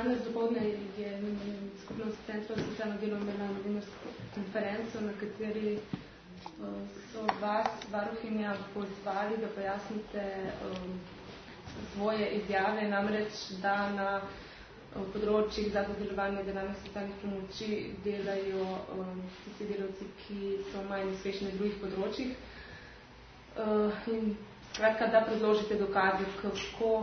Danes dopoldne je skupnost centrov za socialno delo imela novinarsko konferenco, na kateri so vas, varuhinja, pozvali, da pojasnite svoje izjave, namreč, da na področjih za dodelovanje denarnih socialnih pomoči delajo tisti delavci, ki so manj uspešni na drugih področjih. In skratka, da predložite dokaze, kako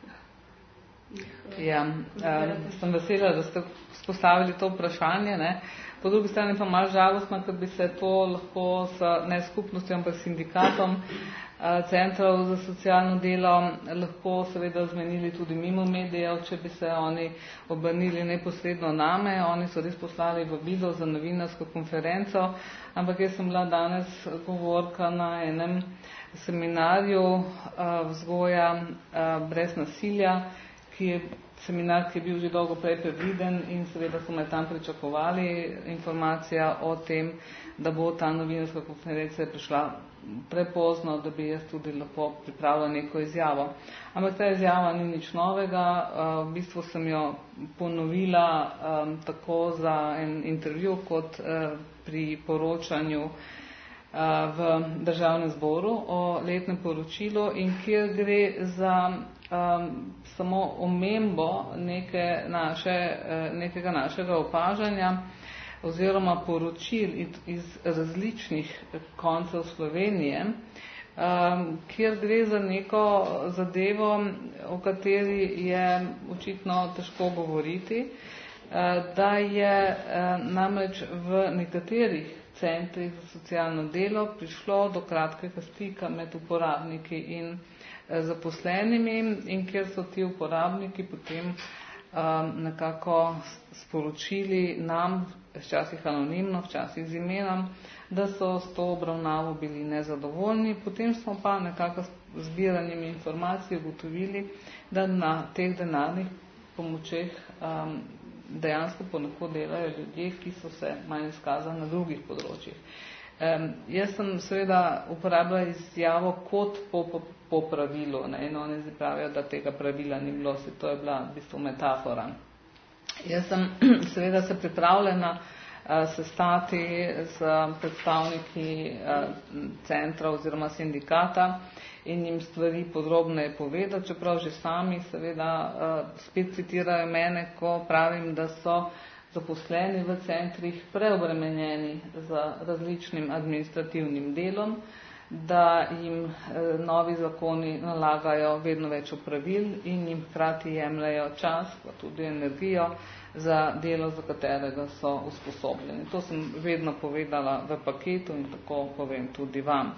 sem vesela, da ste spostavili to vprašanje. Ne. Po drugi strani pa malo žalostno, ker bi se to lahko ne skupnostjo, ampak sindikatom centrov za socialno delo lahko seveda zmenili tudi mimo medijev, če bi se oni obrnili neposredno name. Oni so res poslali vabilo za novinarsko konferenco, ampak jaz sem bila danes govorka na enem seminarju vzgoja brez nasilja, ki je seminar, ki je bil že dolgo prej predviden in seveda so me tam pričakovali. Informacija o tem, da bo ta novinarska konferenca prišla prepozno, da bi jaz tudi lahko pripravila neko izjavo. Ampak ta izjava ni nič novega, v bistvu sem jo ponovila tako za en intervju kot pri poročanju v Državnem zboru o letnem poročilu in kjer gre za samo omembo nekega našega opažanja oziroma poročil iz različnih koncev Slovenije, kjer gre za neko zadevo, o kateri je očitno težko govoriti, da je namreč v nekaterih centrih za socialno delo prišlo do kratkega stika med uporabniki in zaposlenimi in kjer so ti uporabniki potem nekako sporočili nam, včasih anonimno, včasih z imenom, da so s to obravnavo bili nezadovoljni. Potem smo pa nekako z zbiranjem informacij ugotovili, da na teh denarnih pomočeh dejansko ponekod delajo ljudje, ki so se manj izkazali na drugih področjih. Jaz sem seveda uporabila izjavo kot po pravilu, ne, in oni pravijo, da tega pravila ni bilo, to je bila v bistvu metafora. Jaz sem seveda se pripravljena sestati s predstavniki centra oziroma sindikata in jim stvari podrobneje povedati, čeprav že sami seveda spet citirajo mene, ko pravim, da so zaposleni v centrih preobremenjeni z različnim administrativnim delom, da jim novi zakoni nalagajo vedno več opravil in jim hkrati jemljajo čas, pa tudi energijo za delo, za katerega so usposobljeni. To sem vedno povedala v paketu in tako povem tudi vam.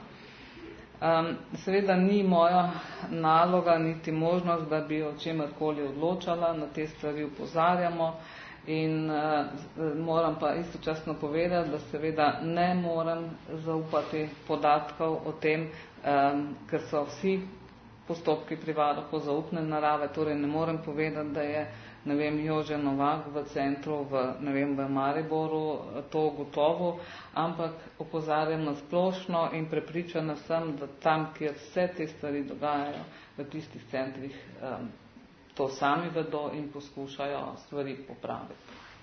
Seveda ni moja naloga niti možnost, da bi o čemerkoli odločala, na te stvari opozarjamo in moram pa istočasno povedati, da seveda ne morem zaupati podatkov o tem, ker so vsi postopki pri varuhu zaupne narave, torej ne morem povedati, da je Jože Novak v centru v Mariboru to gotovo, ampak opozarjam na splošno in prepričana sem, da tam, kjer vse te stvari dogajajo, v tistih centrih to sami vedo in poskušajo stvari popraviti.